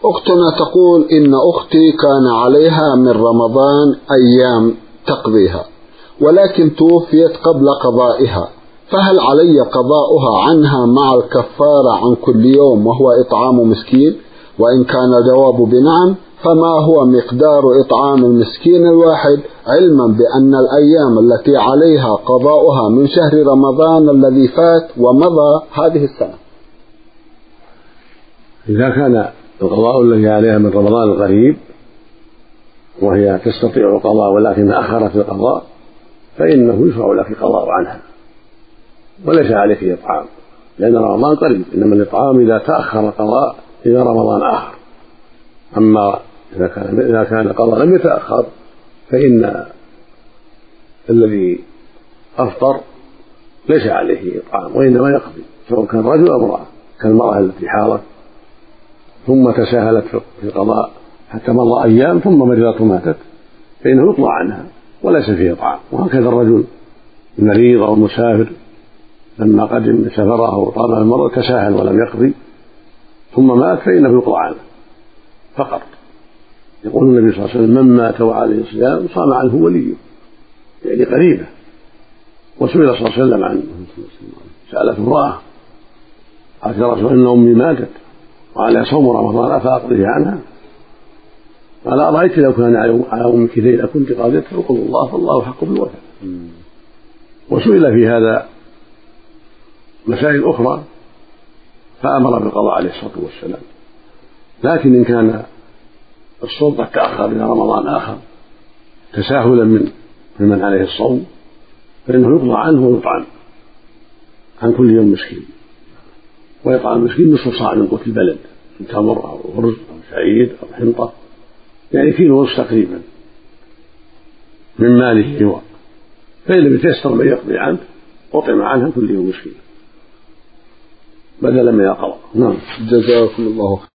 أختنا تقول إن أختي كان عليها من رمضان أيام تقضيها، ولكن توفيت قبل قضائها، فهل علي قضاؤها عنها مع الكفارة عن كل يوم وهو إطعام مسكين؟ وإن كان الجواب بنعم فما هو مقدار إطعام المسكين الواحد، علما بأن الأيام التي عليها قضاؤها من شهر رمضان الذي فات ومضى هذه السنة؟ إذا كان القضاء الذي عليها من رمضان القريب وهي تستطيع القضاء ولكن أخرت القضاء فإنه يشرع لك قضاء عنها وليس عليك إطعام، لأن رمضان قريب، إنما الإطعام إذا تأخر القضاء إلى رمضان آخر. أما إذا كان القضاء لم يتأخر فإن الذي أفطر ليس عليه إطعام وإنما يقضي، سواء كان رجل أو امرأة، كالمرأة التي حاضت ثم تساهلت في القضاء حتى مضى أيام ثم مرضت وماتت فإنه يطلع عنها وليس فيه إطعام. وهكذا الرجل المريض أو المسافر لما قدم سفره وطال المرض تساهل ولم يقضي ثم مات فإنه يقضى عنه فقط. يقول النبي صلى الله عليه وسلم: من مات وعليه صيام صام عنه وليه، يعني قريبه. وسئل صلى الله عليه وسلم عن سألت امرأة قالت: يا رسول الله إن أمي ماتت وعليها صوم رمضان أفأقضيه عنها؟ قال: أرأيت لو كان على أمك دين أكنت قاضيته؟ فقل الله فالله حق بالوفاء. وسئل في هذا مسائل أخرى فأمر بالقضاء عليه الصلاة والسلام. لكن إن كان الصوم قد تأخر إلى رمضان آخر تساهلا من عليه الصوم فإنه يقضى عنه ويطعم عن كل يوم مسكين، ويطعم المسكين نصف صاع من قوت البلد من تمر أو رز أو شعير أو حنطة، يعني كيلو ونصف تقريبا من ماله هو، فإن لم يتيسر من يقضي عنه أطعم عنها كل يوم مسكين بدلا من القضاء. نعم. جزاكم الله خير.